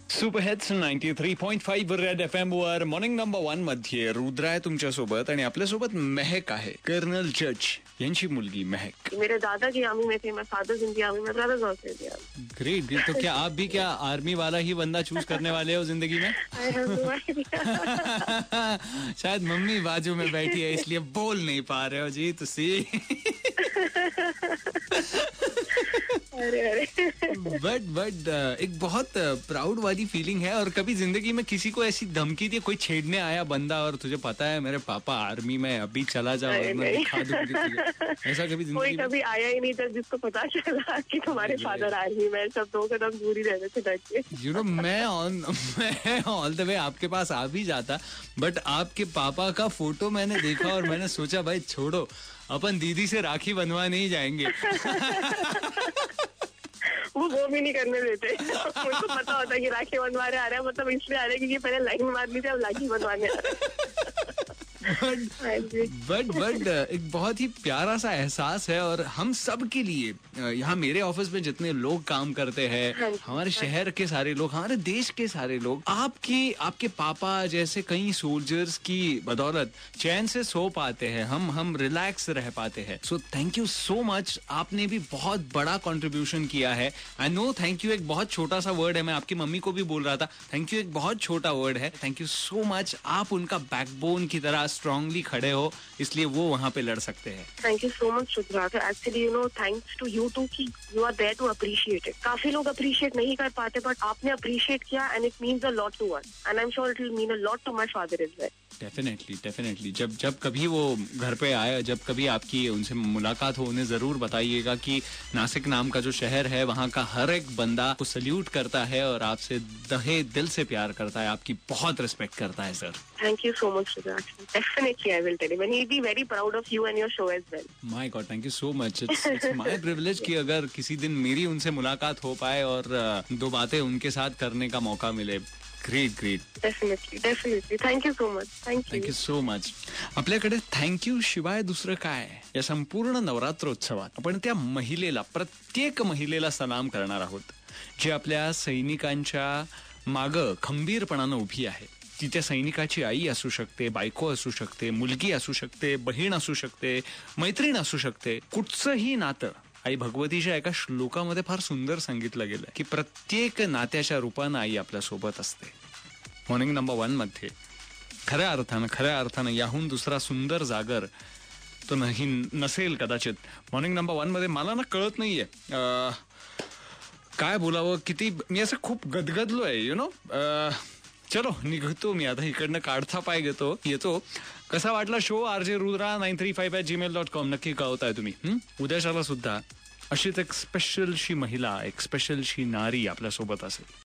Super hits 93.5 red FM वर morning number 1 मध्ये रुद्रा आहे तुमच्यासोबत आणि आपल्यासोबत महक आहे. कर्नल जज यांची मुलगी महक. मेरे दादा की आर्मी में थे, मैं फादर्स इन दी आर्मी में, brothers also in the army. Great. तो क्या आप भी क्या आर्मी वाला ही बंदा चूज करने वाले हो जिंदगी में? शायद मम्मी बाजू में बैठी है इसलिए बोल नहीं पा रहे हो जी तुसी. बट एक बहुत प्राउड वाली फीलिंग है. और कभी जिंदगी में किसी को ऐसी धमकी दी, कोई छेड़ने आया बंदा और तुझे पता है मेरे पापा आर्मी में, अभी चला जाओ और मैं दिखा दूंगी तुझे, ऐसा कभी जिंदगी कोई कभी आया ही नहीं था जिसको पता चला कि तुम्हारे फादर आर्मी में, सब 2 कदम दूर ही रहते थे डट के. यू नो मैं ऑल द वे आपके पास आ भी जाता, बट आपके पापा का फोटो मैंने देखा और मैंने सोचा भाई छोड़ो, अपन दीदी से राखी बनवा नहीं जाएंगे. वो भी नहीं करने देते. उनको पता होता है कि राखी बनवाने आ रहा है, मतलब इसलिए आ रहा है क्योंकि पहले लाइन मारनी थी, अब राखी बनवाने आ रहा है. बट एक बहुत ही प्यारा सा एहसास है. और हम सब के लिए यहाँ मेरे ऑफिस में जितने लोग काम करते हैं, हमारे शहर के सारे लोग, हमारे देश के सारे लोग, आपके पापा जैसे कई सोल्जर्स की बदौलत चैन से सो पाते हैं, हम रिलैक्स रह पाते हैं. So thank you so much. आपने भी बहुत बड़ा कंट्रीब्यूशन किया है. आई नो थैंक यू एक बहुत छोटा सा वर्ड है. मैं आपकी मम्मी को भी बोल रहा था थैंक यू एक बहुत छोटा वर्ड है. Thank you so much. आप उनका बैकबोन की तरह स्ट्रांगली खड़े हो, इसलिए वो वहाँ पे लड़ सकते हैं. Thank you so much Rudra. Actually you know thanks to you too कि you are there to appreciate it. काफी लोग अप्रिशिएट नहीं कर पाते, बट आपने अप्रिशिएट किया and it means a lot to us and I am sure it will mean a lot to my father as well. Definitely जब कभी वो घर पे आए, जब कभी आपकी उनसे मुलाकात हो, उन्हें जरूर बताइएगा कि नासिक नाम का जो शहर है वहाँ का हर एक बंदा को सल्यूट करता है और आपसे दहे दिल से प्यार करता है, आपकी बहुत रिस्पेक्ट करता है sir. Thank you so much. Definitely I will tell him and he will be very proud of you and your show as well. My god, thank you so much. It's my privilege कि अगर किसी दिन मेरी उनसे मुलाकात हो पाए और 2 बातें उनके साथ करने का मौका मिले. Great. Definitely. Thank you so much. Thank you so much. आपल्याकडे थँक्यू शिवाय दुसरं काय? या संपूर्ण नवरात्रोत्सवात आपण त्या महिलेला, प्रत्येक महिलेला सलाम करणार आहोत जी आपल्या सैनिकांच्या मागं खंबीरपणानं उभी आहे. ती त्या सैनिकाची आई असू शकते, बायको असू शकते, मुलगी असू शकते, बहीण असू शकते, मैत्रीण असू शकते, कुठचंही नातं. आई भगवतीच्या एका श्लोकामध्ये फार सुंदर सांगितलं गेलं की प्रत्येक नात्याच्या रूपानं आई आपल्या सोबत असते. मॉर्निंग नंबर 1 मध्ये खऱ्या अर्थानं याहून दुसरा सुंदर जागर तो नसेल कदाचित. मॉर्निंग नंबर 1 मध्ये मला ना कळत नाहीये काय बोलावं, किती मी असं खूप गदगदलोय यु नो. चलो निघतो मी आता इकडनं, काढता पाय येतो. कसा वाटला शो? RJ Rudra 935@gmail.com नक्की कळवताय तुम्ही. उद्याच्याला सुद्धा अशीच एक स्पेशलशी महिला, एक स्पेशलशी नारी आपल्या सोबत असेल.